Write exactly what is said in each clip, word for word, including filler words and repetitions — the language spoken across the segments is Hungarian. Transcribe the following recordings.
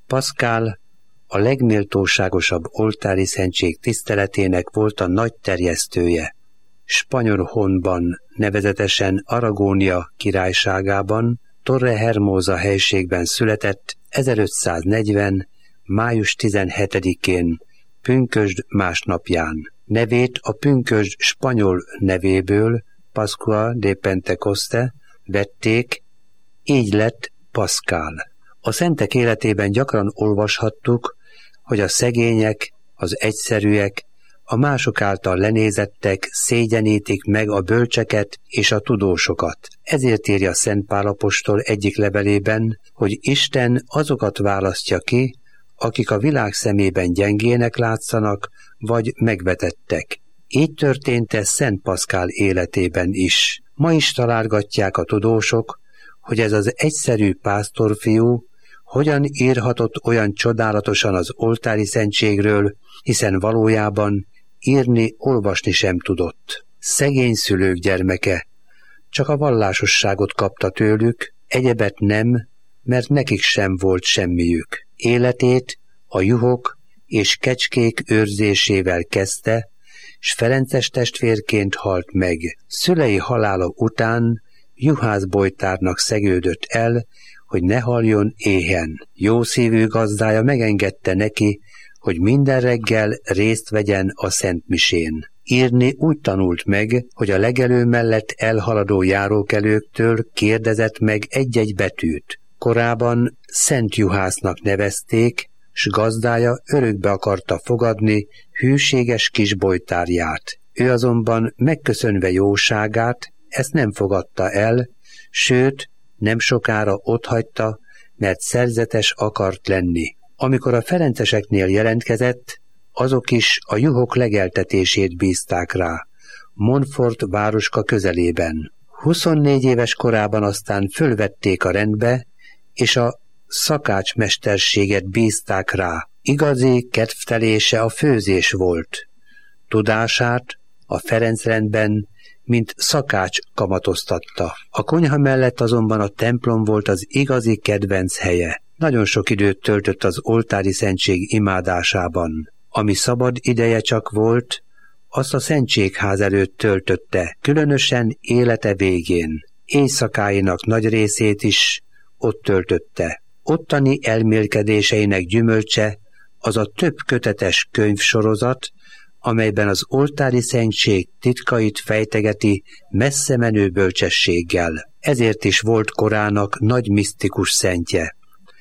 Pascal a legméltóságosabb oltári szentség tiszteletének volt a nagy terjesztője. Spanyolhonban, nevezetesen Aragónia királyságában, Torrehermosa helységben született ezerötszáznegyven. május tizenhetedikén, pünkösd másnapján. Nevét a pünkösd spanyol nevéből, Pascua de Pentecoste, vették, így lett Pascal. A szentek életében gyakran olvashattuk, hogy a szegények, az egyszerűek, a mások által lenézettek szégyenítik meg a bölcseket és a tudósokat. Ezért írja Szent Pál apostol egyik levelében, hogy Isten azokat választja ki, akik a világ szemében gyengének látszanak, vagy megvetettek. Így történt ez Szent Pascal életében is. Ma is találgatják a tudósok, hogy ez az egyszerű pásztorfiú hogyan írhatott olyan csodálatosan az oltári szentségről, hiszen valójában írni, olvasni sem tudott. Szegény szülők gyermeke, csak a vallásosságot kapta tőlük, egyebet nem, mert nekik sem volt semmiük. Életét a juhok és kecskék őrzésével kezdte, s ferences testvérként halt meg. Szülei halála után juhászbojtárnak szegődött el, hogy ne haljon éhen. Jószívű gazdája megengedte neki, hogy minden reggel részt vegyen a szentmisén. Írni úgy tanult meg, hogy a legelő mellett elhaladó járókelőktől kérdezett meg egy-egy betűt. Korábban Szent Juhásznak nevezték, s gazdája örökbe akarta fogadni hűséges kis bojtárját. Ő azonban megköszönve jóságát ezt nem fogadta el, sőt, nem sokára otthagyta, mert szerzetes akart lenni. Amikor a ferenceseknél jelentkezett, azok is a juhok legeltetését bízták rá, Montfort városka közelében. huszonnégy éves korában aztán fölvették a rendbe, és a szakácsmesterséget bízták rá. Igazi kedvtelése a főzés volt. Tudását a Ferencrendben, mint szakács kamatoztatta. A konyha mellett azonban a templom volt az igazi kedvenc helye. Nagyon sok időt töltött az oltári szentség imádásában. Ami szabad ideje csak volt, azt a szentségház előtt töltötte, különösen élete végén. Éjszakáinak nagy részét is ott töltötte. Ottani elmélkedéseinek gyümölcse az a több kötetes könyvsorozat, amelyben az oltári szentség titkait fejtegeti messze menő bölcsességgel. Ezért is volt korának nagy misztikus szentje.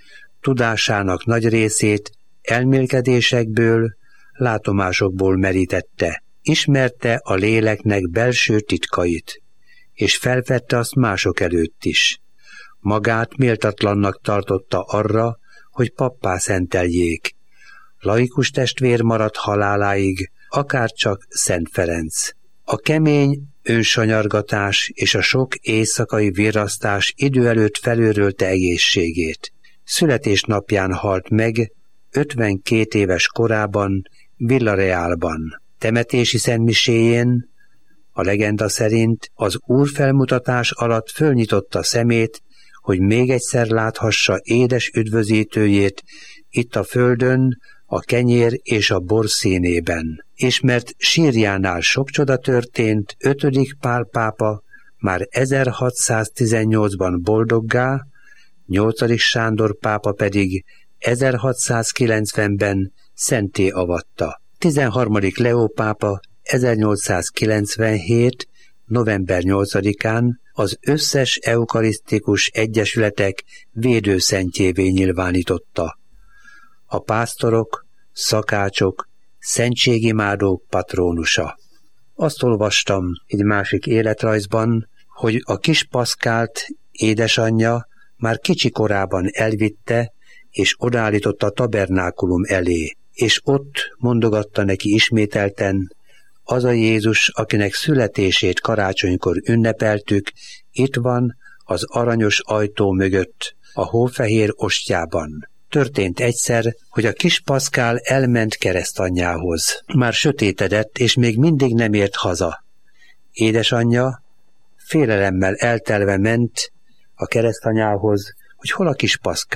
Tudásának nagy részét elmélkedésekből, látomásokból merítette. Ismerte a léleknek belső titkait, és felvette azt mások előtt is. Magát méltatlannak tartotta arra, hogy pappá szenteljék. Laikus testvér maradt haláláig, akárcsak Szent Ferenc. A kemény önsanyargatás és a sok éjszakai virrasztás idő előtt felőrölte egészségét. Születésnapján halt meg, ötvenkét éves korában, Villarealban. Temetési szentmiséjén, a legenda szerint az úrfelmutatás alatt fölnyitotta szemét, hogy még egyszer láthassa édes üdvözítőjét itt a földön, a kenyér és a bor színében. És mert sírjánál sok csoda történt, ötödik Pál pápa már ezerhatszáztizennyolcban boldoggá, nyolcadik Sándor pápa pedig ezerhatszázkilencvenben szenté avatta. tizenharmadik Leó pápa ezernyolcszázkilencvenhét. november nyolcadikán az összes eukarisztikus egyesületek védőszentjévé nyilvánította. A pásztorok, szakácsok, szentségimádók patrónusa. Azt olvastam egy másik életrajzban, hogy a kis Pascalt édesanyja már kicsi korában elvitte, és odaállította a tabernákulum elé, és ott mondogatta neki ismételten, az a Jézus, akinek születését karácsonykor ünnepeltük, itt van az aranyos ajtó mögött, a hófehér ostjában. Történt egyszer, hogy a kis Pascal elment keresztanyjához. Már sötétedett, és még mindig nem ért haza. Édesanyja félelemmel eltelve ment a keresztanyához, hogy hol a kis Pascal.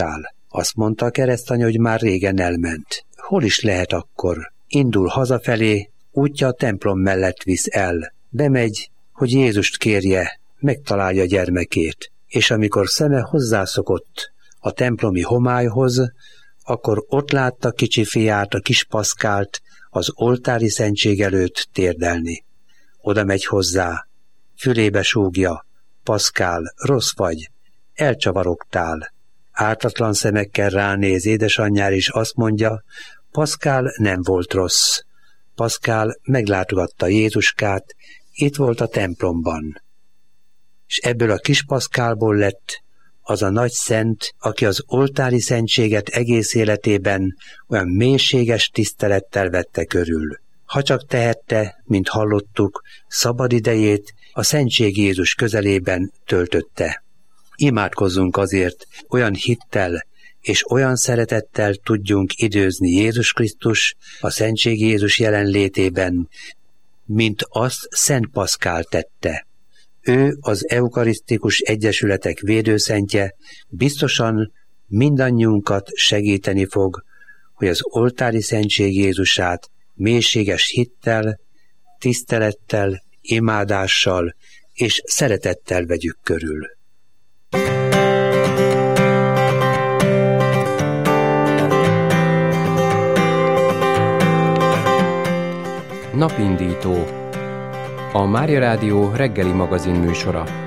Azt mondta a keresztanya, hogy már régen elment. Hol is lehet akkor? Indul hazafelé, útja a templom mellett visz el. Bemegy, hogy Jézust kérje, megtalálja gyermekét. És amikor szeme hozzászokott a templomi homályhoz, akkor ott látta kicsi fiát, a kis Paszkált az oltári szentség előtt térdelni. Oda megy hozzá, fülébe súgja: Paszkál, rossz vagy, elcsavarogtál. Ártatlan szemekkel ránéz édesanyjára, és azt mondja: Paszkál nem volt rossz. Paszkál meglátogatta Jézuskát, itt volt a templomban. És ebből a kis Paszkálból lett az a nagy szent, aki az oltári szentséget egész életében olyan mélységes tisztelettel vette körül. Ha csak tehette, mint hallottuk, szabad idejét a Szentség Jézus közelében töltötte. Imádkozzunk azért, olyan hittel és olyan szeretettel tudjunk időzni Jézus Krisztus a Szentség Jézus jelenlétében, mint azt Szent Paszkál tette. Ő az eukarisztikus egyesületek védőszentje, biztosan mindannyiunkat segíteni fog, hogy az oltári Szentség Jézusát mélységes hittel, tisztelettel, imádással és szeretettel vegyük körül. Napindító. A Mária Rádió reggeli magazin műsora.